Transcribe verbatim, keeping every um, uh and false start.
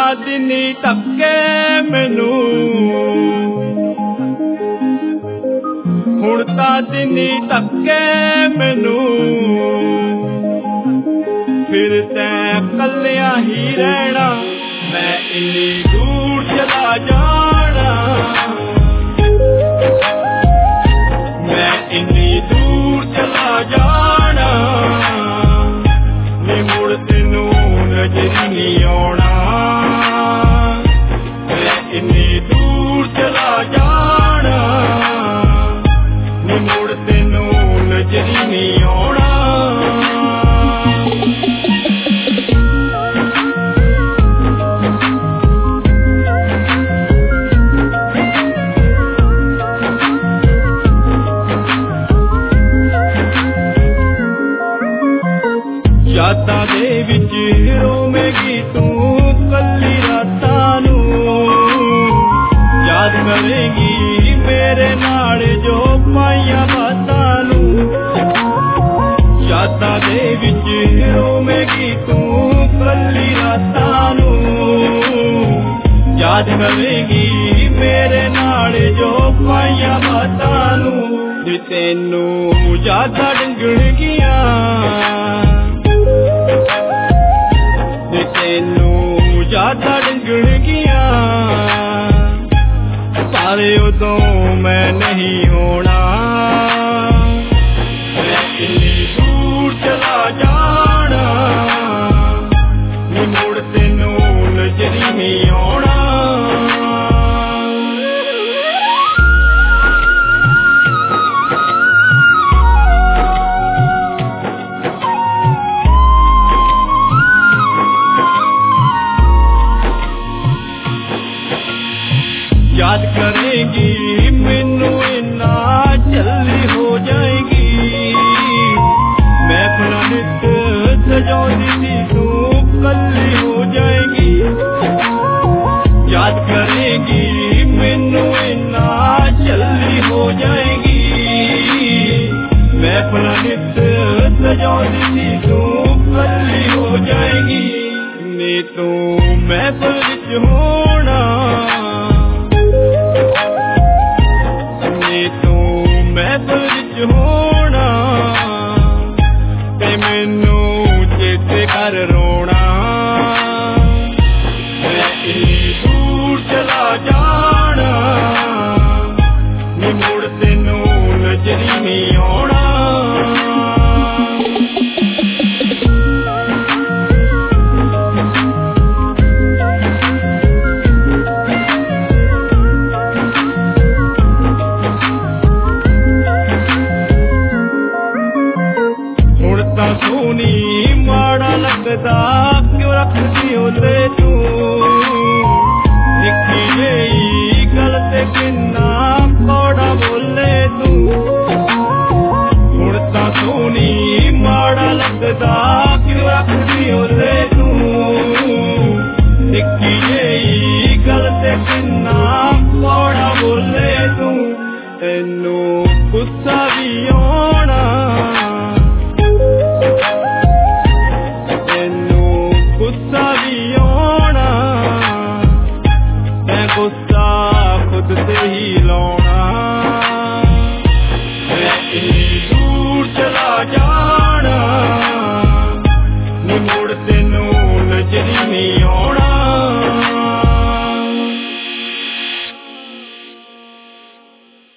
दिनी धक्के मैनू हुण तां दिनी धक्के मैनू फिर तैं कल्लिया ही रहना मैं इन्नी दूर चला जाना मैं इन्नी दूर चला जाना नी मुड़ तेनू नजर नहीं आना मैं इन्नी दूर चला जाना नी मुड़ तेनू नजर नहीं आना यादां दे विच रोवेगी तू कल्ली रातां नू याद करेगी मेरे नाल जो पाइयां बातां नू यादां दे विच रोवेगी तू कल्ली रातां नू याद करेगी मेरे नाल जो पाइयां बातां नू जे तैनू यादां डंगणगियां तेनू यादां डंगणगियां पर उदों मैं नहीं होना मैं इन्नी दूर चला जाना नी मुड़ तेनू नजर नहीं आना याद करेगी मैनू इन्ना जल्दी हो जाएगी मैं अपना नित सजाउंदी सी तू कल्ली हो जाएगी याद करेगी मैनू इन्ना जल्दी हो जाएगी मैं अपना नित सजाउंदी सी तू कल्ली हो जाएगी नी तू महफिल विच होना होना ते मैनू चेते कर रोना मैं इन्नी दूर चला जाना नी मुड़ तेनू नजर नहीं आना सोनी माड़ा लगदा क्यों रखदी ओले तू निक्की जेही गल ते किन्ना कौड़ा बोले तू हुण तां सोनी माड़ा लगदा क्यों रखदी ओले तू निक्की जेही गल ते किन्ना कौड़ा बोले तू तैनू गुस्सा भी आउणा गुस्सा खुद से ही लाना मैं इन्नी दूर चला जाना नी मुड़ तेनू नजर नहीं